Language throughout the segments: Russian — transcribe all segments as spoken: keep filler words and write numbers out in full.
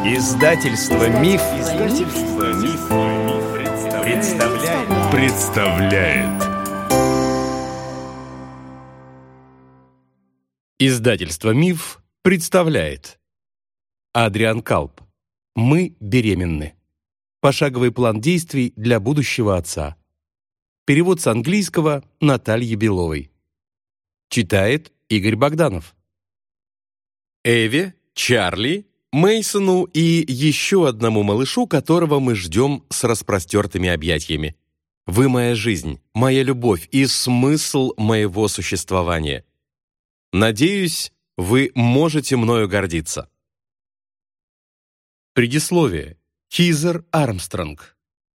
Издательство Миф, Издательство Миф, представляет. представляет. Издательство Миф представляет. Адриан Калп. Мы беременны. Пошаговый план действий для будущего отца. Перевод с английского Натальи Беловой. Читает Игорь Богданов. Эве, Чарли, Мейсону и еще одному малышу, которого мы ждем с распростертыми объятиями. Вы моя жизнь, моя любовь и смысл моего существования. Надеюсь, вы можете мною гордиться. Предисловие. Хизер Армстронг.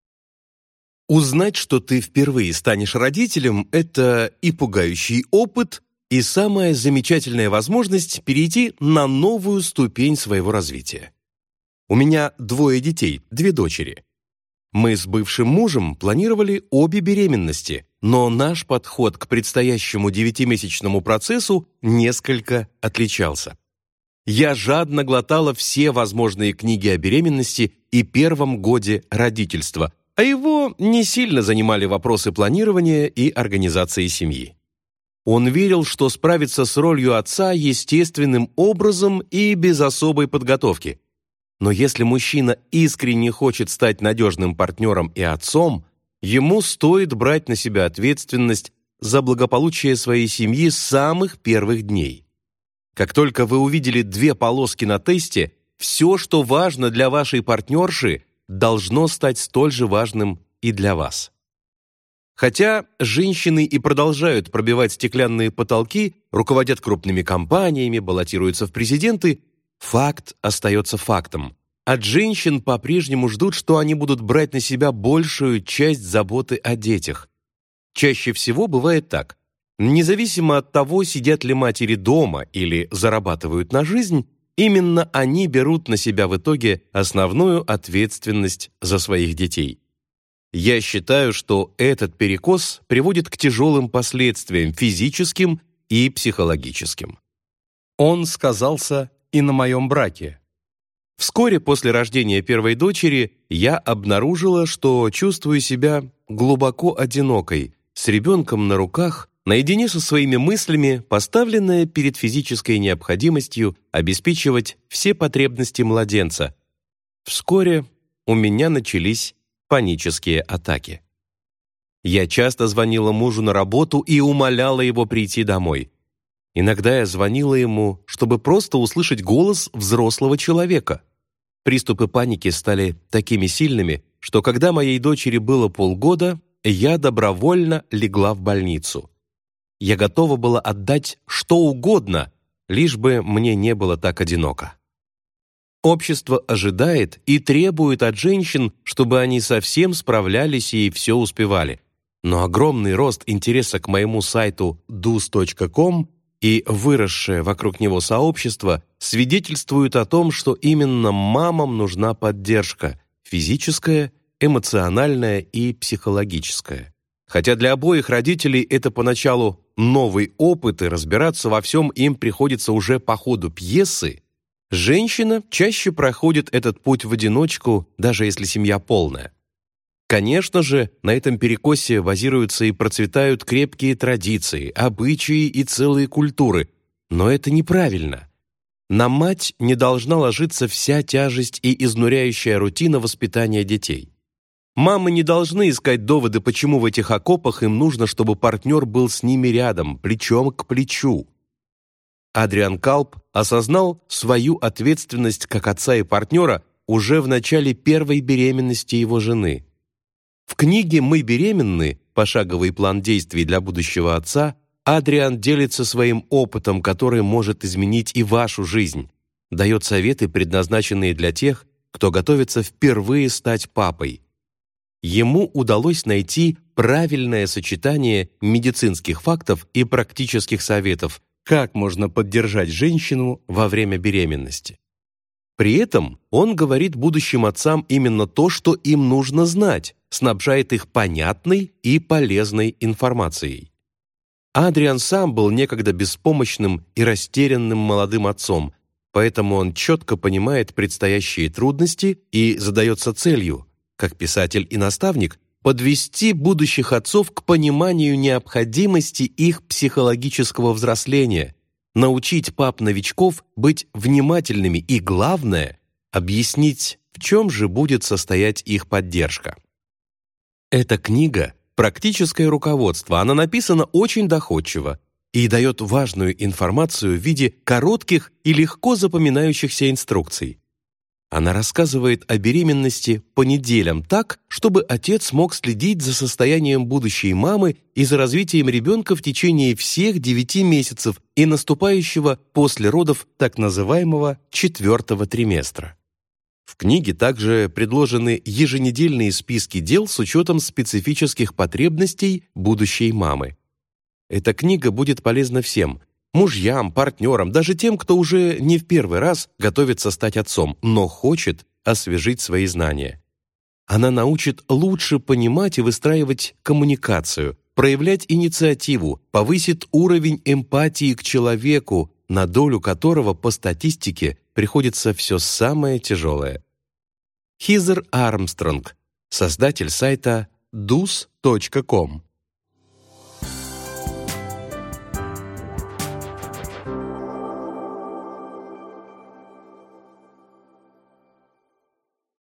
Узнать, что ты впервые станешь родителем, это и пугающий опыт, и самая замечательная возможность перейти на новую ступень своего развития. У меня двое детей, две дочери. Мы с бывшим мужем планировали обе беременности, но наш подход к предстоящему девятимесячному процессу несколько отличался. Я жадно глотала все возможные книги о беременности и первом годе родительства, а его не сильно занимали вопросы планирования и организации семьи. Он верил, что справится с ролью отца естественным образом и без особой подготовки. Но если мужчина искренне хочет стать надежным партнером и отцом, ему стоит брать на себя ответственность за благополучие своей семьи с самых первых дней. Как только вы увидели две полоски на тесте, все, что важно для вашей партнерши, должно стать столь же важным и для вас. Хотя женщины и продолжают пробивать стеклянные потолки, руководят крупными компаниями, баллотируются в президенты, факт остается фактом. От женщин по-прежнему ждут, что они будут брать на себя большую часть заботы о детях. Чаще всего бывает так. Независимо от того, сидят ли матери дома или зарабатывают на жизнь, именно они берут на себя в итоге основную ответственность за своих детей. Я считаю, что этот перекос приводит к тяжелым последствиям физическим и психологическим. Он сказался и на моем браке. Вскоре после рождения первой дочери я обнаружила, что чувствую себя глубоко одинокой, с ребенком на руках, наедине со своими мыслями, поставленная перед физической необходимостью обеспечивать все потребности младенца. Вскоре у меня начались панические атаки. Я часто звонила мужу на работу и умоляла его прийти домой. Иногда я звонила ему, чтобы просто услышать голос взрослого человека. Приступы паники стали такими сильными, что когда моей дочери было полгода, я добровольно легла в больницу. Я готова была отдать что угодно, лишь бы мне не было так одиноко. Общество ожидает и требует от женщин, чтобы они совсем справлялись и все успевали. Но огромный рост интереса к моему сайту дус точка ком и выросшее вокруг него сообщество свидетельствуют о том, что именно мамам нужна поддержка – физическая, эмоциональная и психологическая. Хотя для обоих родителей это поначалу новый опыт, и разбираться во всем им приходится уже по ходу пьесы, женщина чаще проходит этот путь в одиночку, даже если семья полная. Конечно же, на этом перекосе базируются и процветают крепкие традиции, обычаи и целые культуры, но это неправильно. На мать не должна ложиться вся тяжесть и изнуряющая рутина воспитания детей. Мамы не должны искать доводы, почему в этих окопах им нужно, чтобы партнер был с ними рядом, плечом к плечу. Адриан Калп осознал свою ответственность как отца и партнера уже в начале первой беременности его жены. В книге «Мы беременны. Пошаговый план действий для будущего отца» Адриан делится своим опытом, который может изменить и вашу жизнь, дает советы, предназначенные для тех, кто готовится впервые стать папой. Ему удалось найти правильное сочетание медицинских фактов и практических советов, как можно поддержать женщину во время беременности. При этом он говорит будущим отцам именно то, что им нужно знать, снабжает их понятной и полезной информацией. Адриан сам был некогда беспомощным и растерянным молодым отцом, поэтому он четко понимает предстоящие трудности и задается целью, как писатель и наставник, подвести будущих отцов к пониманию необходимости их психологического взросления, научить пап-новичков быть внимательными и, главное, объяснить, в чем же будет состоять их поддержка. Эта книга — практическое руководство, она написана очень доходчиво и дает важную информацию в виде коротких и легко запоминающихся инструкций. Она рассказывает о беременности по неделям так, чтобы отец мог следить за состоянием будущей мамы и за развитием ребенка в течение всех девяти месяцев и наступающего после родов так называемого четвертого триместра. В книге также предложены еженедельные списки дел с учетом специфических потребностей будущей мамы. Эта книга будет полезна всем – мужьям, партнерам, даже тем, кто уже не в первый раз готовится стать отцом, но хочет освежить свои знания. Она научит лучше понимать и выстраивать коммуникацию, проявлять инициативу, повысит уровень эмпатии к человеку, на долю которого по статистике приходится все самое тяжелое. Хизер Армстронг, создатель сайта дус точка ком.